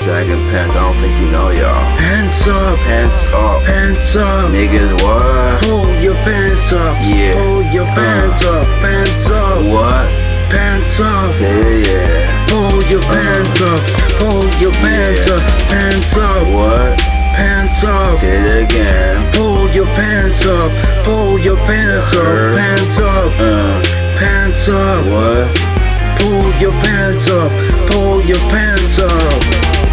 Sagging pants, I don't think you know, y'all. Pants up, Pants up. pants up. Niggas, what? Pull your pants up. Yeah. Pull your pants up. Pants up. What? Pants up. Yeah. Pull your pants up. Pull your pants up. Pants up. What? Pants up. Say it again. Pull your pants up. Pull your pants up. Pants up. Pants up. What? Pull your pants up. Pull your pants up.